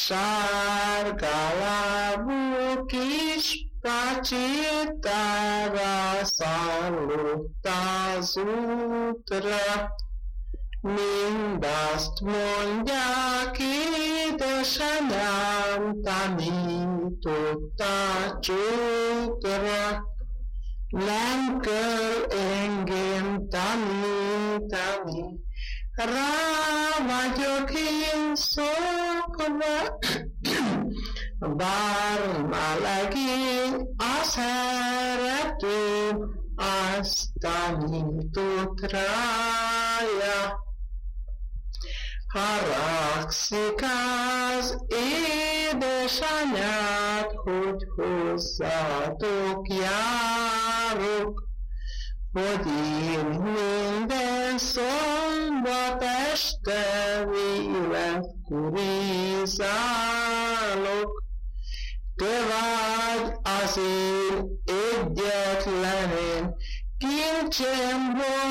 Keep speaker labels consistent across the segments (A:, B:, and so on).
A: Sárgálábú kis pacsétára szállott az útra, mindazt mondják, édesanyám tanította csókra. Nem kell engem tanítani, rá vagyok én szokva, bár melegén a szerető azt tanított rája. Haragszik az édesanyád, hogy hozzátok járok, hogy én minden szombat este vélet kurizálok. Te vagy az én egyetlenem, kincsem,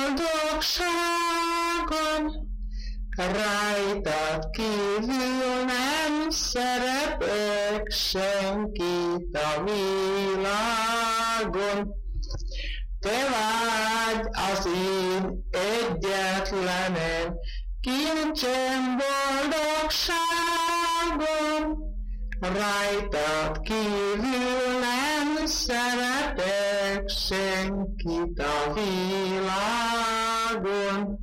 A: boldogságom, rajtad kívül nem szeretek senkit a világon. Te vagy az én egyetlenem, kincsem, boldogságom, rajtad kívül nem szeretek senkit a világon.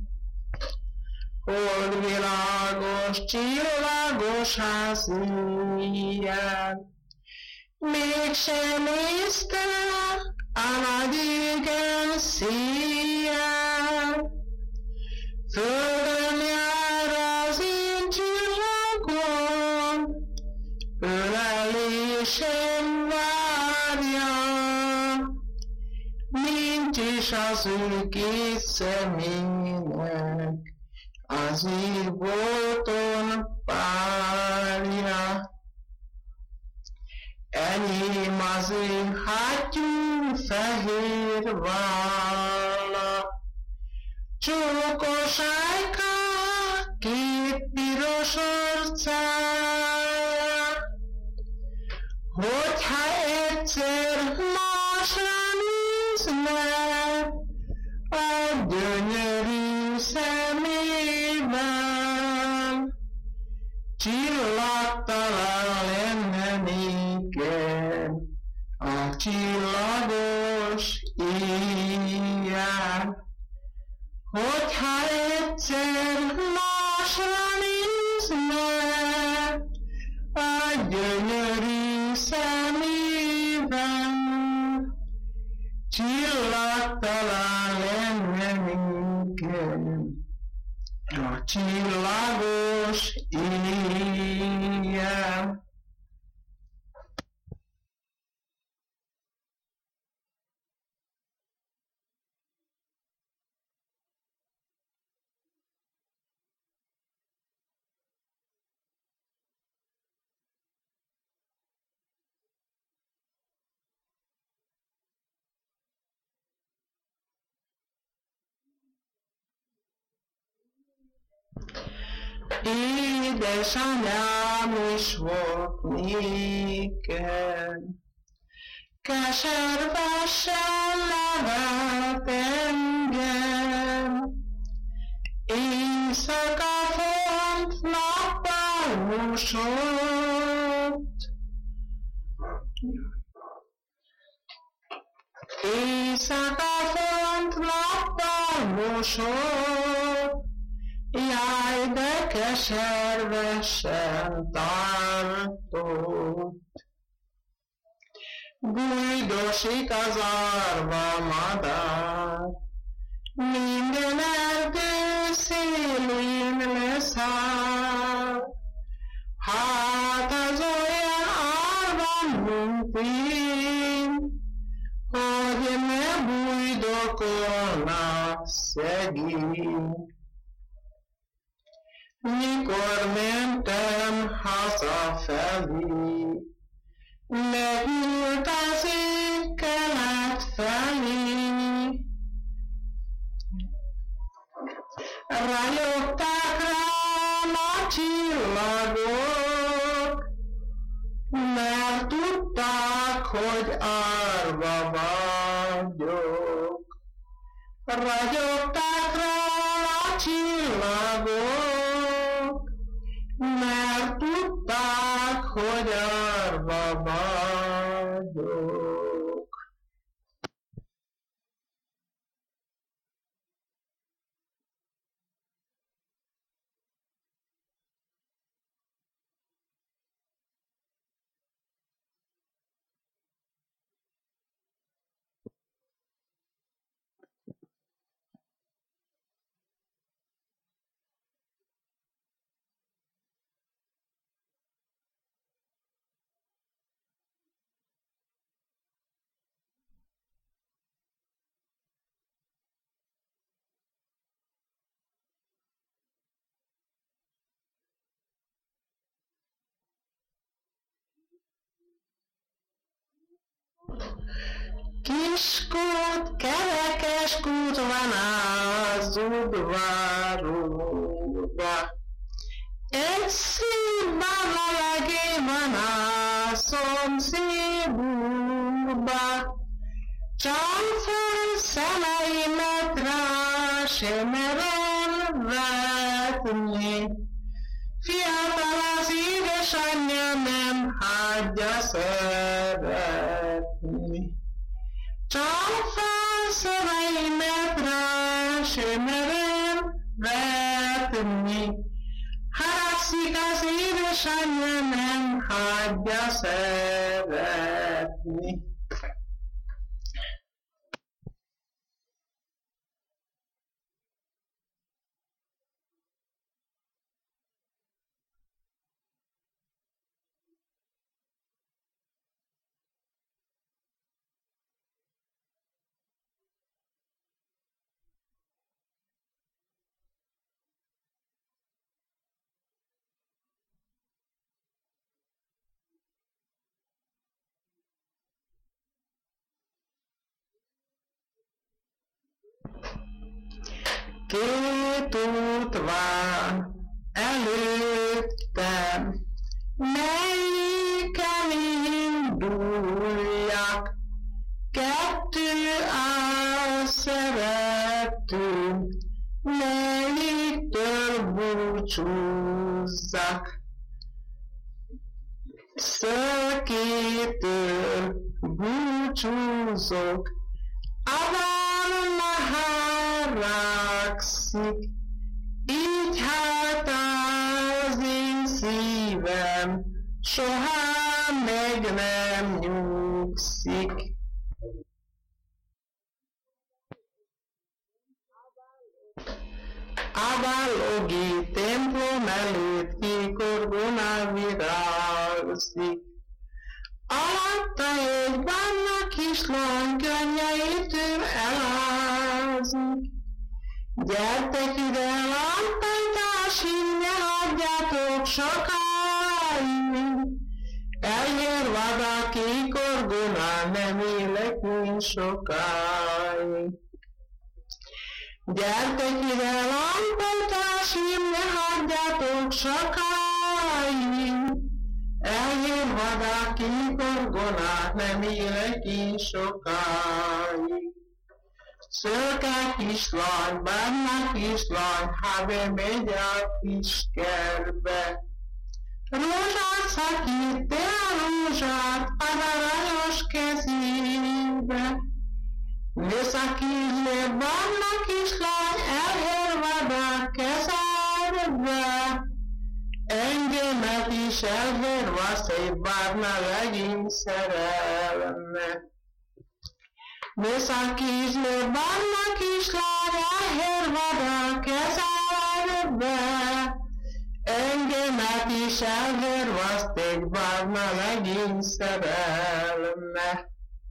A: Hold világos, csillagos ház ilyen, mégsem néztek a nagy égen szíjjel. Földön jár az én csillagom, ölelésem várja, nincs is az ő két szemének az égbolton párja. Enyém az én hátyú fehér válla, csókos ájka két piros orcája. Hogyha egyszer másra néznek a gyönyörű szemében, csillagtalan lenne nékem a csillagos éjjel. Hogyha egyszer másra néznek a gyönyörű szemében, csillagtalan lenne nékem a csillagos éjjel. Édesanyám is volt néked, keservesen nevelt engem. Éjszaka font, nappal mosott, éjszaka font, nappal mosott, jaj, de keservesen tartott. Bújdosik az árva madár, minden erdő szélén leszáll. Hát az olyan árva, mint én, hogy ne bújdokolnak szegény. Mikor mentem hazafelé, megnyílt az ég kelet felé. Ragyogták rám a csillagok, hogy arva vagyok. Ragyogták róla a csillagok, mert tudták, hogy arva vagyok. Kiskút, kerekes kút van az udvarúba, egy szívban levegő van a szomszédunkba, csak fel szemeimet rá sem merem vetni, fiatal az édesanyja nem hagyja szeretni. Csak fel szemeimet rá sem merem vetni, haragszik az édesanyja nem hagyja szeretni. Két út van előttem, melyiken induljak, kettő áll szeretünk, melyiktől búcsúzzak. Szökétől búcsúzok, Avalna haragszik, így hát az én szívem soha meg nem nyugszik. Avalogi templom előtt kikorgóna virágzik, alatta egy barna kislány könnyeitől elázik. Gyertek ide, lámpálytársim, ne hagyjátok sokáig, eljön vada kikorgóna, nem élek én sokáig. Gyertek ide, lámpálytársim, ne hagyjátok sokáig, eljön vada kikorgóna, nem élek én sokáig. Szőke kislány, barna kislány, ha bemegy a kis kertbe. Rózsát szakít, te a rózsát, ad a aranyos kezébe. Ne szakíts le, barna kislány, elhervad a kezedbe. Engemet is elhervasz egy barna legény szerelme. Ne szakíts le, barna kislány, elhervad a kezedbe. Engemet is elhervaszt egy barna legény szerelme.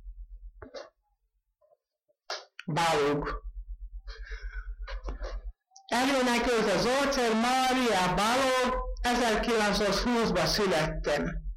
A: Balog. Előnek őt az Zolcer Mária Balog, 1920-ban születtem.